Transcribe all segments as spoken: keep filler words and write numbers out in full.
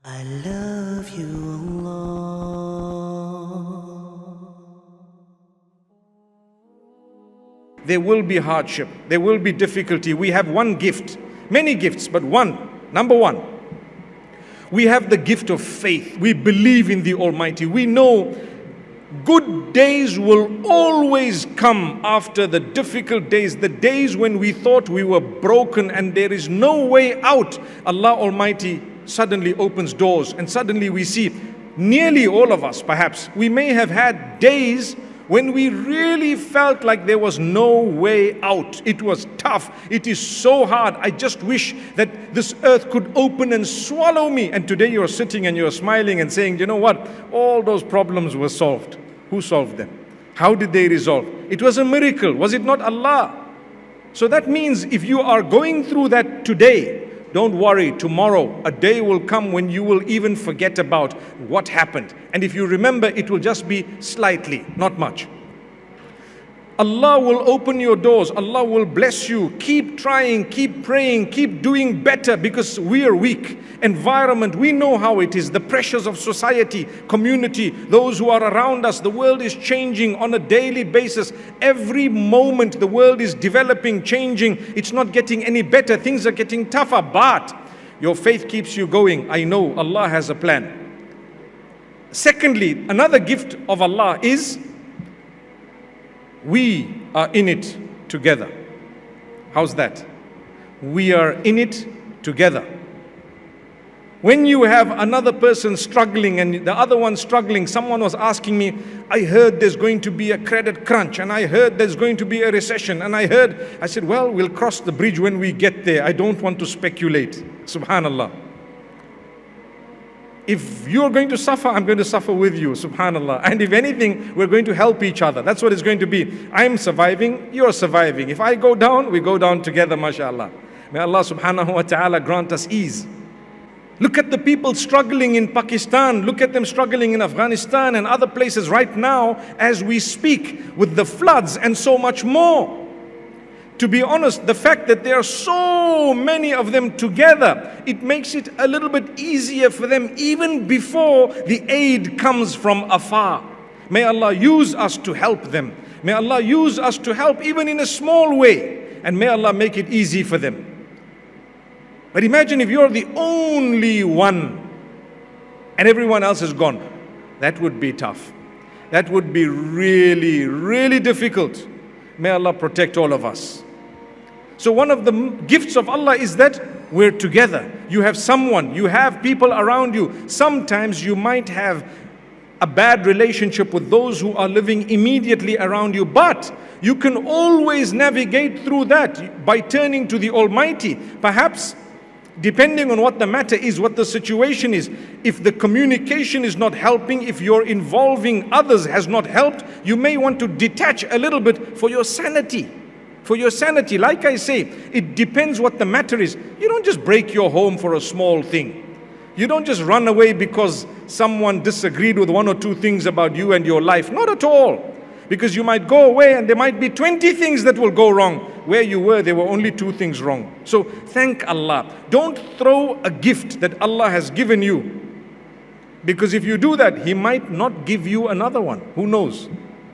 I love you, Allah. There will be hardship, there will be difficulty. We have one gift, many gifts, but one, number one, we have the gift of faith. We believe in the Almighty. We know good days will always come after the difficult days, the days when we thought we were broken and there is no way out. Allah Almighty suddenly opens doors, and suddenly we see, nearly all of us perhaps, we may have had days when we really felt like there was no way out. It was tough. It is so hard. I just wish that this earth could open and swallow me. And today you're sitting and you're smiling and saying, you know what? All those problems were solved. Who solved them? How did they resolve? It was a miracle. Was it not Allah? So that means if you are going through that today, don't worry, tomorrow a day will come when you will even forget about what happened. And if you remember, it will just be slightly, not much. Allah will open your doors. Allah will bless you. Keep trying, keep praying, keep doing better, because we are weak. Environment, we know how it is. The pressures of society, community, those who are around us. The world is changing on a daily basis. Every moment the world is developing, changing. It's not getting any better. Things are getting tougher. But your faith keeps you going. I know Allah has a plan. Secondly, another gift of Allah is we are in it together. How's that? We are in it together. When you have another person struggling and the other one struggling, someone was asking me, I heard there's going to be a credit crunch, and I heard there's going to be a recession, and I heard, I said, well, we'll cross the bridge when we get there. I don't want to speculate. Subhanallah. If you're going to suffer, I'm going to suffer with you, subhanallah. And if anything, we're going to help each other. That's what it's going to be. I'm surviving, you're surviving. If I go down, we go down together, mashallah. May Allah subhanahu wa ta'ala grant us ease. Look at the people struggling in Pakistan. Look at them struggling in Afghanistan and other places right now as we speak, with the floods and so much more. To be honest, the fact that there are so many of them together, it makes it a little bit easier for them even before the aid comes from afar. May Allah use us to help them. May Allah use us to help even in a small way. And may Allah make it easy for them. But imagine if you're the only one and everyone else is gone. That would be tough. That would be really, really difficult. May Allah protect all of us. So one of the gifts of Allah is that we're together. You have someone, you have people around you. Sometimes you might have a bad relationship with those who are living immediately around you, but you can always navigate through that by turning to the Almighty. Perhaps, depending on what the matter is, what the situation is, if the communication is not helping, if your involving others has not helped, you may want to detach a little bit for your sanity. For your sanity, like I say, it depends what the matter is. You don't just break your home for a small thing. You don't just run away because someone disagreed with one or two things about you and your life. Not at all. Because you might go away and there might be twenty things that will go wrong. Where you were, there were only two things wrong. So thank Allah. Don't throw a gift that Allah has given you. Because if you do that, He might not give you another one. Who knows?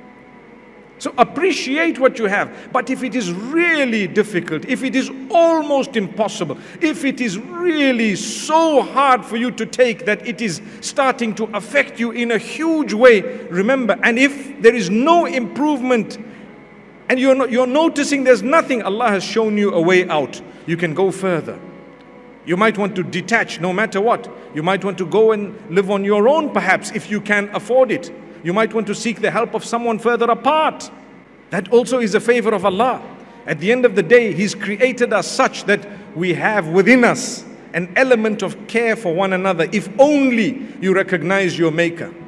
So appreciate what you have. But if it is really difficult, if it is almost impossible, if it is really so hard for you to take that it is starting to affect you in a huge way, remember, and if there is no improvement and you're, not, you're noticing there's nothing, Allah has shown you a way out. You can go further. You might want to detach no matter what. You might want to go and live on your own perhaps if you can afford it. You might want to seek the help of someone further apart. That also is a favor of Allah. At the end of the day, He's created us such that we have within us an element of care for one another, if only you recognize your Maker.